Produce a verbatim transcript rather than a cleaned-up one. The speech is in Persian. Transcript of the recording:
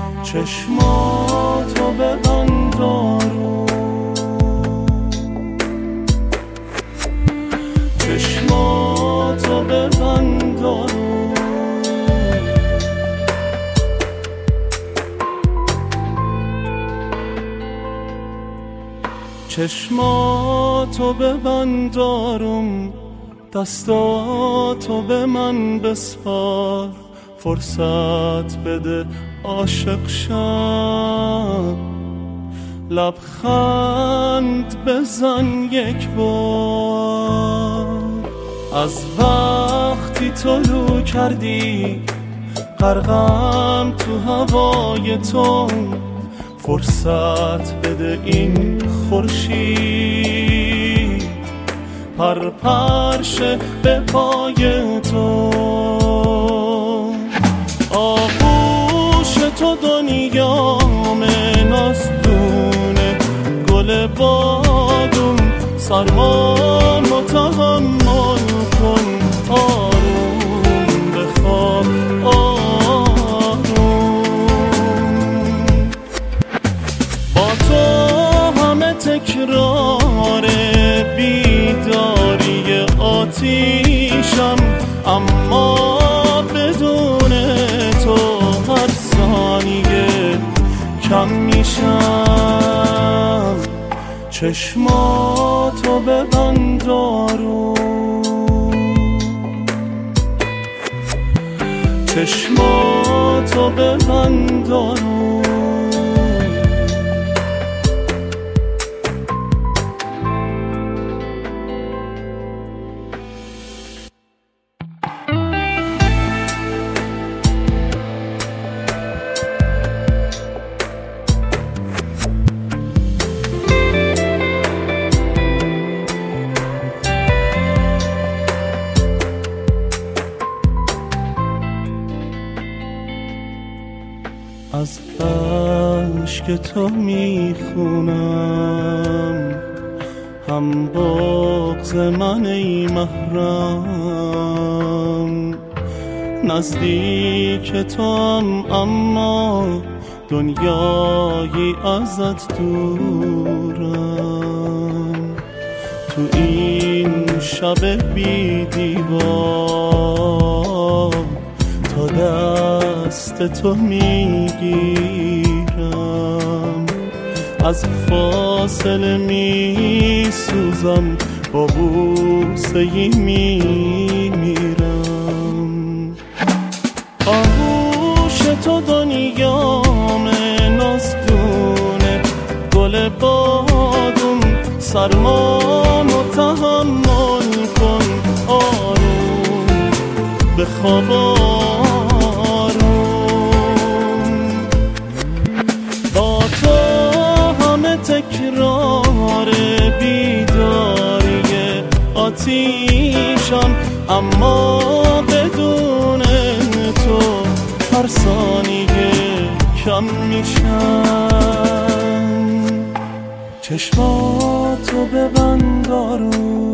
چشماتو ببند آروم، چشماتو ببند آروم، چشماتو ببند آروم، دستاتو به من بسپار، فرصت بده عاشق شم، لبخند بزن یک بار. از وقتی طلوع کردی غرقم تو هوای تو، فرصت بده این خورشید پر پرشه به پای تو. آغوش تو دنیامه، نازدونه گل بادوم، سرمامو تحمل کن، آروم بخواب آروم. با تو همه تکرار بیداری آتیشم، اما بدون تو هر ثانیه کم میشم. چشماتو ببند آروم، چشماتو ببند آروم. از عشق تو میخونم هم بغض من ای محرم، نزدیک توام اما دنیایی ازت دورم. تو این شب بی دیوار تا دست تو میگیرم، از فاصله میسوزم، با بوسه ای میمیرم. آغوش تو دنیامه، نازدونه گل بادوم، سرمامو تحمل کن، آروم بخواب آروم. با تو همه تکرار بیداری آتیشم، اما بدون تو هر ثانیه کم میشم. چشماتو ببند آروم،